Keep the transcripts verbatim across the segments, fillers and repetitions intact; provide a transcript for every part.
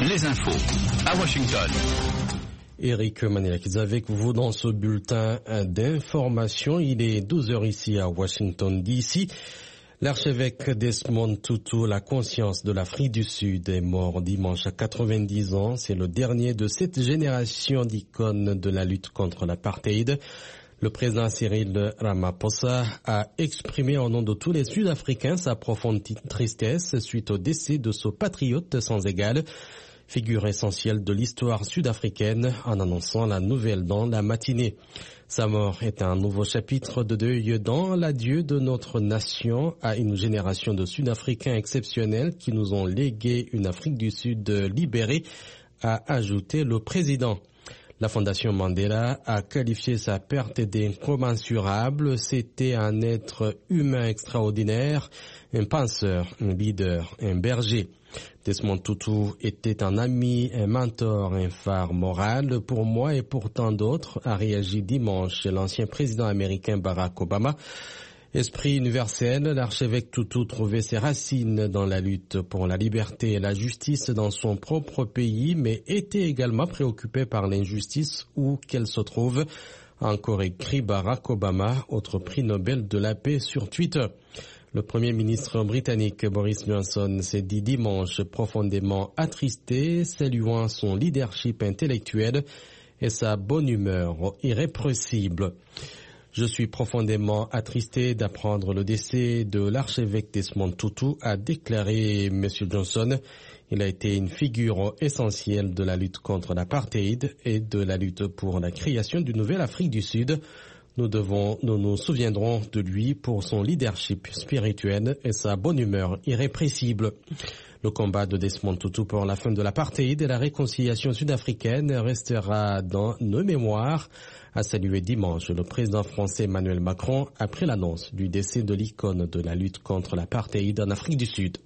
les infos à Washington. Eric Manilakis avec vous dans ce bulletin d'information. Il est douze heures ici à Washington D C. L'archevêque Desmond Tutu, la conscience de l'Afrique du Sud, est mort dimanche à quatre-vingt-dix ans. C'est le dernier de cette génération d'icônes de la lutte contre l'apartheid. Le président Cyril Ramaphosa a exprimé au nom de tous les Sud-Africains sa profonde tristesse suite au décès de ce patriote sans égal, figure essentielle de l'histoire sud-africaine, en annonçant la nouvelle dans la matinée. Sa mort est un nouveau chapitre de deuil dans l'adieu de notre nation à une génération de Sud-Africains exceptionnels qui nous ont légué une Afrique du Sud libérée, a ajouté le président. La Fondation Mandela a qualifié sa perte d'incommensurable. C'était un être humain extraordinaire, un penseur, un leader, un berger. Desmond Tutu était un ami, un mentor, un phare moral pour moi et pour tant d'autres, a réagi dimanche l'ancien président américain Barack Obama. Esprit universel, l'archevêque Tutu trouvait ses racines dans la lutte pour la liberté et la justice dans son propre pays, mais était également préoccupé par l'injustice où qu'elle se trouve, a encore écrit Barack Obama, autre prix Nobel de la paix, sur Twitter. Le Premier ministre britannique Boris Johnson s'est dit dimanche profondément attristé, saluant son leadership intellectuel et sa bonne humeur irrépressible. Je suis profondément attristé d'apprendre le décès de l'archevêque Desmond Tutu, a déclaré M. Johnson. Il a été une figure essentielle de la lutte contre l'apartheid et de la lutte pour la création d'une nouvelle Afrique du Sud. Nous devons, nous nous souviendrons de lui pour son leadership spirituel et sa bonne humeur irrépressible. Le combat de Desmond Tutu pour la fin de l'apartheid et la réconciliation sud-africaine restera dans nos mémoires, a salué dimanche le président français Emmanuel Macron après l'annonce du décès de l'icône de la lutte contre l'apartheid en Afrique du Sud.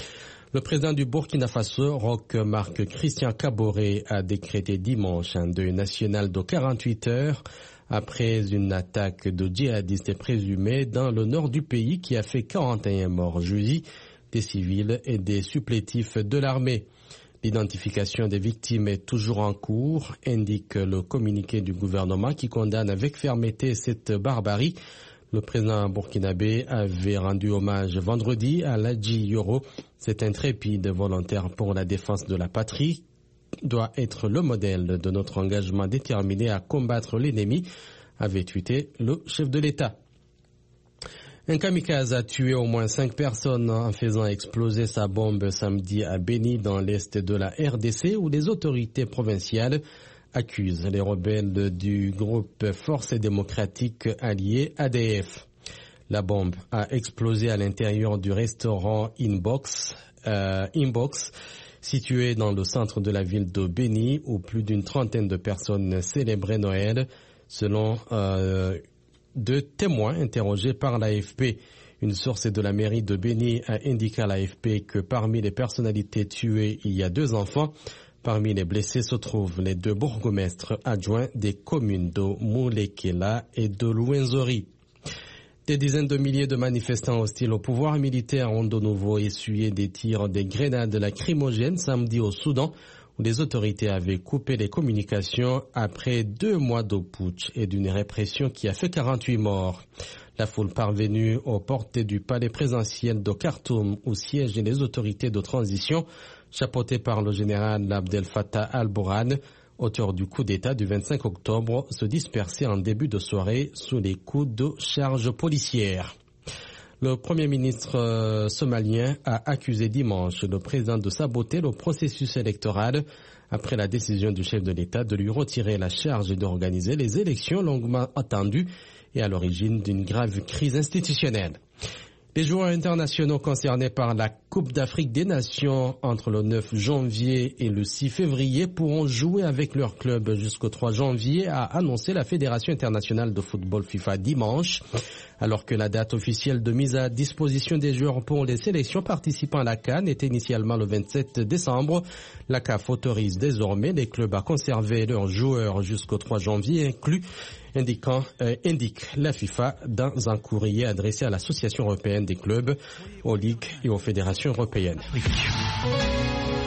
Le président du Burkina Faso, Roch Marc Christian Kaboré, a décrété dimanche un deuil national de quarante-huit heures après une attaque de djihadistes présumés dans le nord du pays qui a fait quarante et un morts jeudi, des civils et des supplétifs de l'armée. L'identification des victimes est toujours en cours, indique le communiqué du gouvernement qui condamne avec fermeté cette barbarie. Le président burkinabé avait rendu hommage vendredi à Ladji Yoro. Cet intrépide volontaire pour la défense de la patrie doit être le modèle de notre engagement déterminé à combattre l'ennemi, avait tweeté le chef de l'État. Un kamikaze a tué au moins cinq personnes en faisant exploser sa bombe samedi à Beni dans l'est de la R D C où les autorités provinciales accusent les rebelles du groupe Forces démocratiques alliées A D F. La bombe a explosé à l'intérieur du restaurant Inbox, euh, Inbox situé dans le centre de la ville de Beni où plus d'une trentaine de personnes célébraient Noël, selon euh, deux témoins interrogés par l'A F P. Une source de la mairie de Beni a indiqué à l'A F P que parmi les personnalités tuées, il y a deux enfants. Parmi les blessés se trouvent les deux bourgmestres adjoints des communes de Moulekela et de Louenzori. Des dizaines de milliers de manifestants hostiles au pouvoir militaire ont de nouveau essuyé des tirs des grenades lacrymogènes samedi au Soudan, où les autorités avaient coupé les communications après deux mois de putsch et d'une répression qui a fait quarante-huit morts. La foule parvenue aux portes du palais présidentiel de Khartoum, où siègent les autorités de transition, chapeautées par le général Abdel Fattah al-Burhan, auteur du coup d'État du vingt-cinq octobre, se dispersait en début de soirée sous les coups de charges policières. Le Premier ministre euh, somalien a accusé dimanche le président de saboter le processus électoral après la décision du chef de l'État de lui retirer la charge d'organiser les élections longuement attendues et à l'origine d'une grave crise institutionnelle. Les joueurs internationaux concernés par la Coupe d'Afrique des Nations entre le neuf janvier et le six février pourront jouer avec leur club jusqu'au trois janvier, a annoncé la Fédération internationale de football FIFA dimanche. Alors que la date officielle de mise à disposition des joueurs pour les sélections participant à la CAN était initialement le vingt-sept décembre, la C A F autorise désormais les clubs à conserver leurs joueurs jusqu'au trois janvier inclus, indiquant, euh, indique la FIFA dans un courrier adressé à l'Association européenne des clubs, aux ligues et aux fédérations européennes.